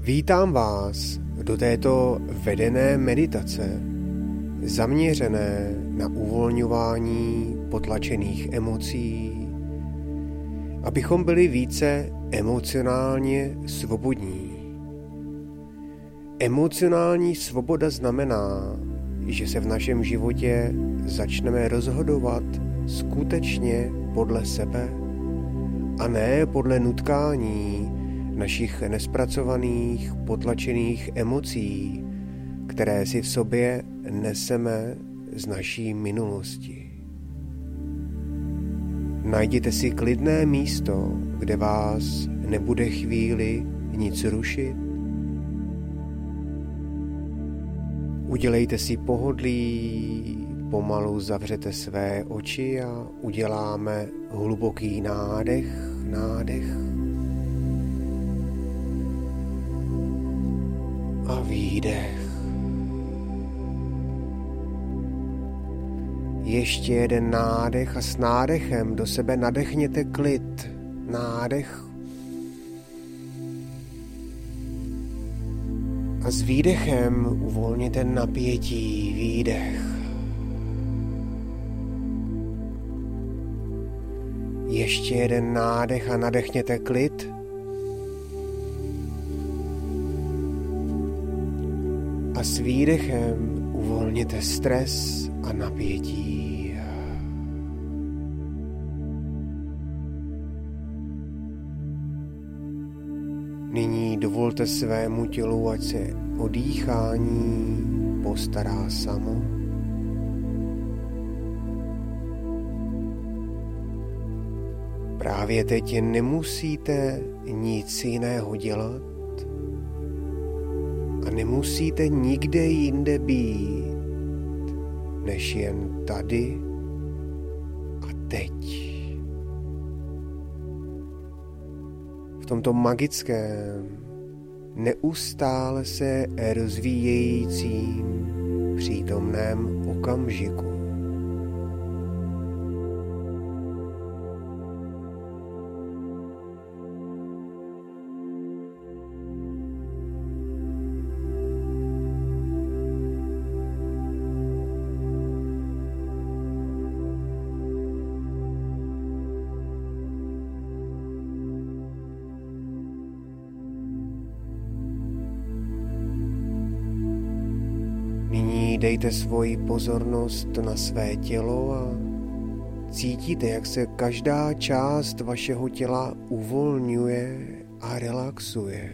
Vítám vás do této vedené meditace, zaměřené na uvolňování potlačených emocí, abychom byli více emocionálně svobodní. Emocionální svoboda znamená, že se v našem životě začneme rozhodovat skutečně podle sebe a ne podle nutkání našich nespracovaných, potlačených emocí, které si v sobě neseme z naší minulosti. Najděte si klidné místo, kde vás nebude chvíli nic rušit. Udělejte si pohodlí, pomalu zavřete své oči a uděláme hluboký nádech a výdech. Ještě jeden nádech a s nádechem do sebe nadechněte klid. Nádech. A s výdechem uvolněte napětí. Výdech. Ještě jeden nádech a nadechněte klid. A s výdechem uvolněte stres a napětí. Nyní dovolte svému tělu, ať se o dýchání postará samo. Právě teď nemusíte nic jiného dělat a nemusíte nikde jinde být, než jen tady a teď. V tomto magickém, neustále se rozvíjejícím přítomném okamžiku. Nyní dejte svoji pozornost na své tělo a cítíte, jak se každá část vašeho těla uvolňuje a relaxuje.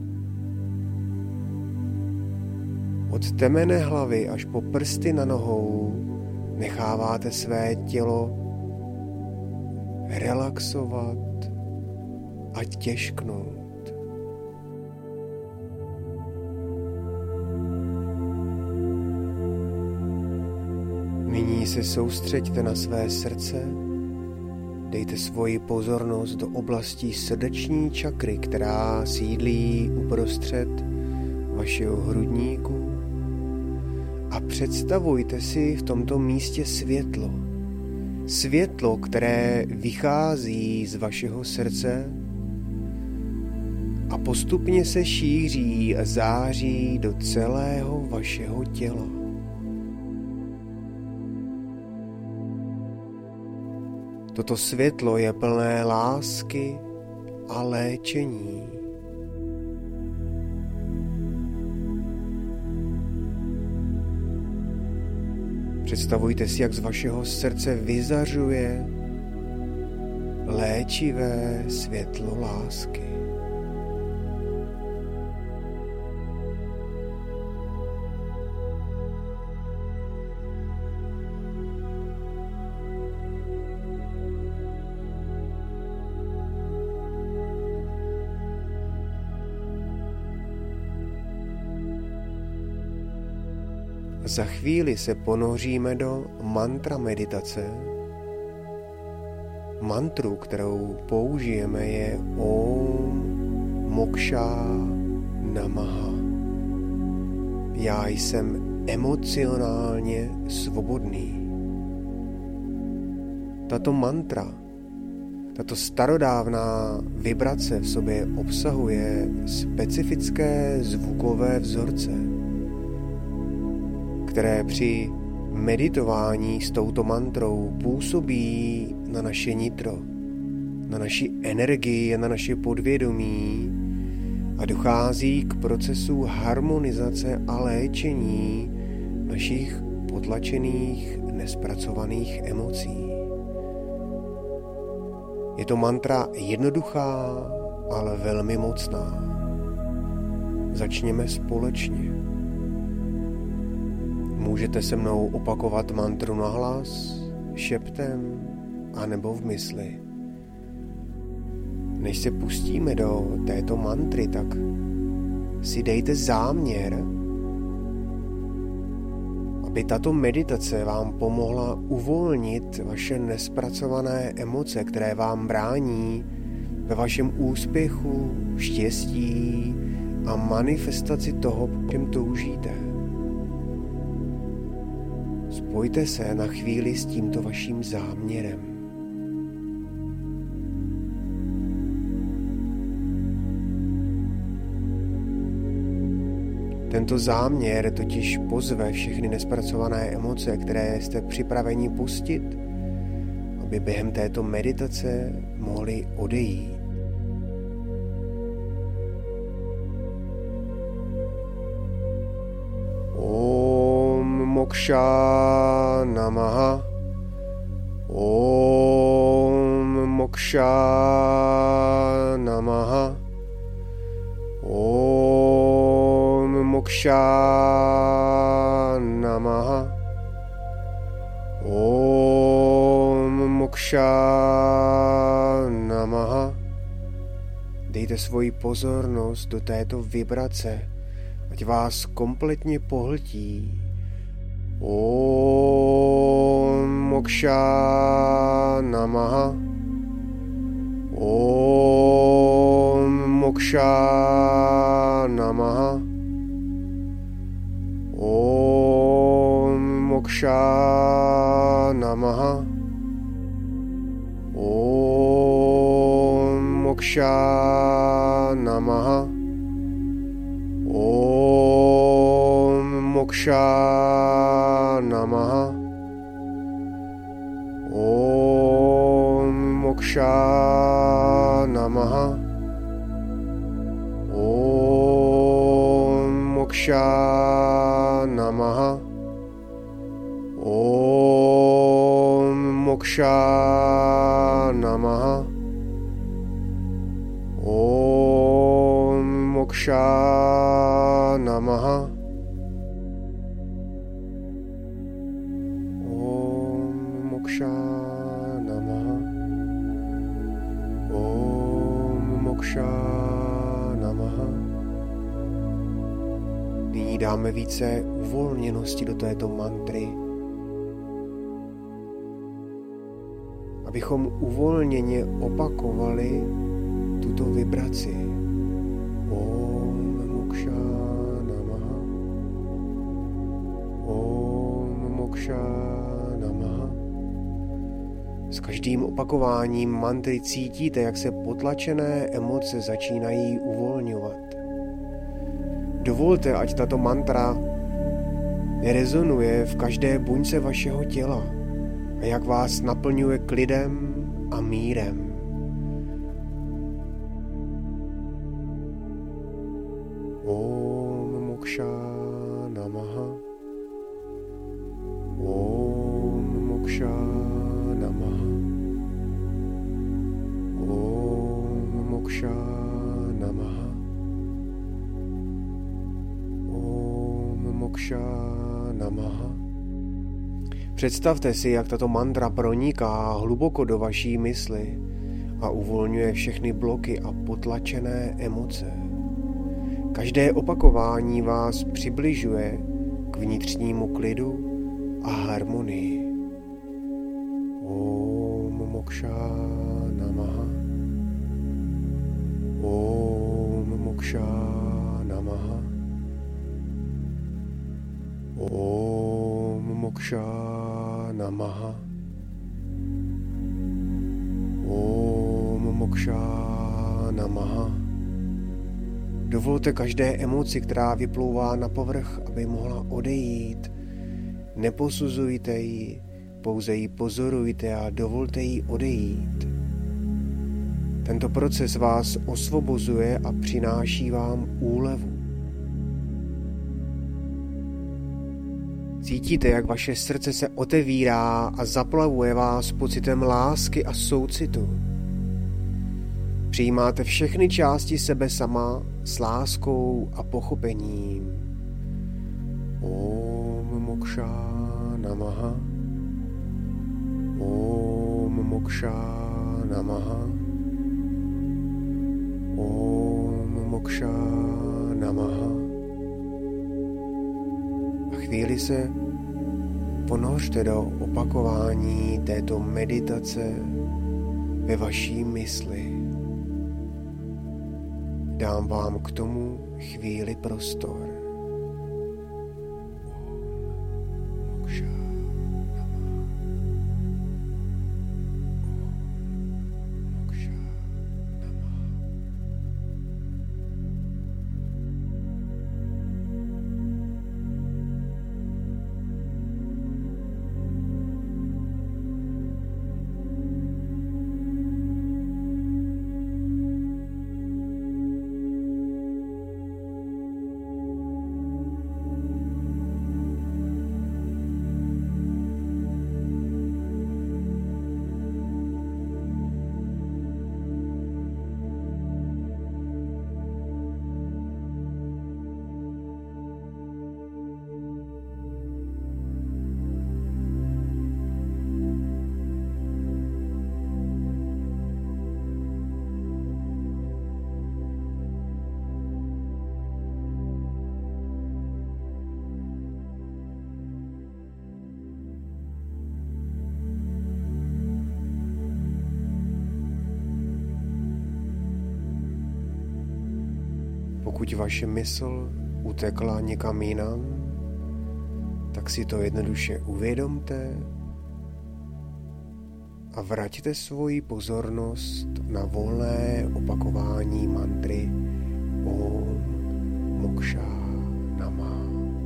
Od temene hlavy až po prsty na nohou necháváte své tělo relaxovat a těžknout. Nyní se soustřeďte na své srdce, dejte svoji pozornost do oblasti srdeční čakry, která sídlí uprostřed vašeho hrudníku a představujte si v tomto místě světlo. Světlo, které vychází z vašeho srdce a postupně se šíří a září do celého vašeho těla. Toto světlo je plné lásky a léčení. Představujte si, jak z vašeho srdce vyzařuje léčivé světlo lásky. Za chvíli se ponoříme do mantra meditace. Mantru, kterou použijeme, je Om Moksha Namaha. Já jsem emocionálně svobodný. Tato mantra Tato starodávná vibrace v sobě obsahuje specifické zvukové vzorce, které při meditování s touto mantrou působí na naše nitro, na naši energii a na naše podvědomí a dochází k procesu harmonizace a léčení našich potlačených, nespracovaných emocí. Je to mantra jednoduchá, ale velmi mocná. Začněme společně. Můžete se mnou opakovat mantru nahlas, šeptem, anebo v mysli. Než se pustíme do této mantry, tak si dejte záměr, aby tato meditace vám pomohla uvolnit vaše nespracované emoce, které vám brání ve vašem úspěchu, štěstí a manifestaci toho, po čem toužíte. Spojte se na chvíli s tímto vaším záměrem. Tento záměr totiž pozve všechny nespracované emoce, které jste připraveni pustit, aby během této meditace mohly odejít. Om Moksha Namaha. Om Moksha Namaha. Om Moksha Namaha. Om Moksha Namaha. Dejte svoji pozornost do této vibrace, ať vás kompletně pohltí. Om Moksha Namaha. Om Moksha Namaha. Om Moksha Namaha. Om Moksha Namaha. Om Moksha Namaha. Om Moksha Namaha. Om Moksha Namaha. Om Moksha Namaha. Om Moksha Namaha. Om Moksha Namaha. Om Moksha Namaha. Nyní dáme více uvolněnosti do této mantry, abychom uvolněně opakovali tuto vibraci. Om Moksha Namaha. Om Moksha Namaha. S každým opakováním mantry cítíte, jak se potlačené emoce začínají uvolňovat. Dovolte, ať tato mantra rezonuje v každé buňce vašeho těla a jak vás naplňuje klidem a mírem. Om Moksha Namaha. Om Moksha Namaha. Om Moksha Namaha. Om Moksha Namaha. Představte si, jak tato mantra proniká hluboko do vaší mysli a uvolňuje všechny bloky a potlačené emoce. Každé opakování vás přibližuje k vnitřnímu klidu a harmonii. Om Moksha Namaha. Om Moksha Namaha. Om Moksha Namaha. Om Moksha Namaha. Dovolte každé emoci, která vyplouvá na povrch, aby mohla odejít. Neposuzujte ji, pouze ji pozorujte a dovolte jí odejít. Tento proces vás osvobozuje a přináší vám úlevu. Cítíte, jak vaše srdce se otevírá a zaplavuje vás pocitem lásky a soucitu. Přijímáte všechny části sebe sama s láskou a pochopením. Om Moksha Namaha. Om Moksha Namaha. Om Moksha Namaha. A chvíli se ponořte do opakování této meditace ve vaší mysli. Dám vám k tomu chvíli prostor. Om Moksha Namaha. Om Moksha Namaha. Pokud vaše mysl utekla někam jinam, tak si to jednoduše uvědomte a vraťte svoji pozornost na volné opakování mantry Om Moksha Namaha.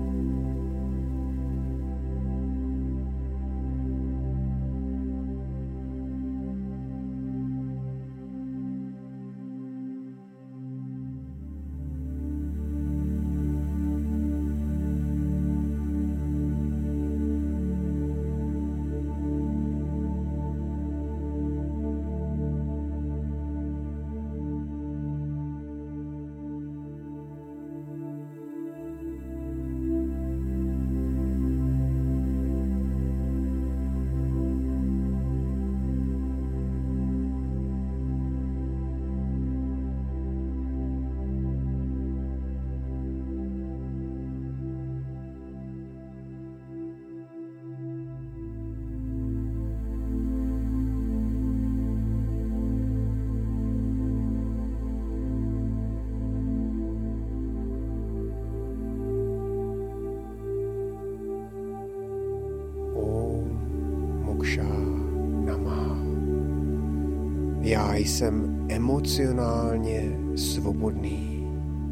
Já jsem emocionálně svobodný.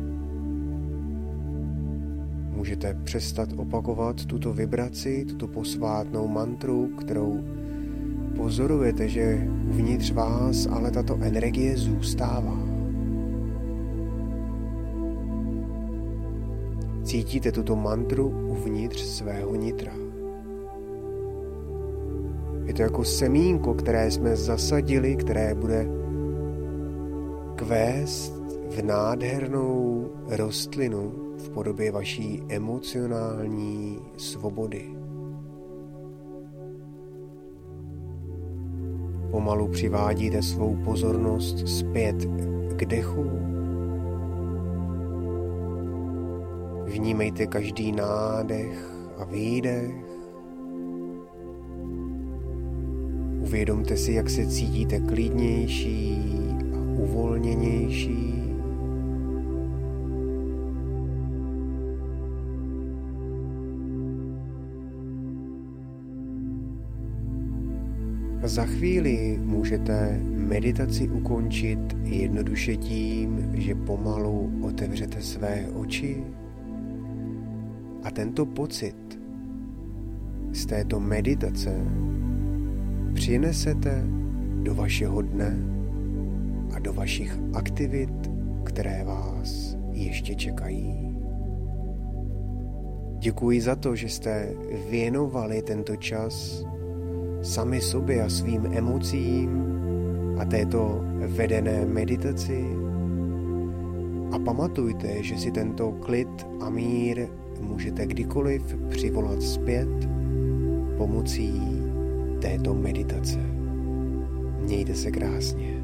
Můžete přestat opakovat tuto vibraci, tuto posvátnou mantru, kterou pozorujete, že uvnitř vás ale tato energie zůstává. Cítíte tuto mantru uvnitř svého nitra. Je to jako semínko, které jsme zasadili, které bude kvést v nádhernou rostlinu v podobě vaší emocionální svobody. Pomalu přivádíte svou pozornost zpět k dechu. Vnímejte každý nádech a výdech. Uvědomte si, jak se cítíte klidnější a uvolněnější. A za chvíli můžete meditaci ukončit jednoduše tím, že pomalu otevřete své oči a tento pocit z této meditace přinesete do vašeho dne a do vašich aktivit, které vás ještě čekají. Děkuji za to, že jste věnovali tento čas sami sobě a svým emocím a této vedené meditaci. A pamatujte, že si tento klid a mír můžete kdykoliv přivolat zpět pomocí této meditace. Mějte se krásně.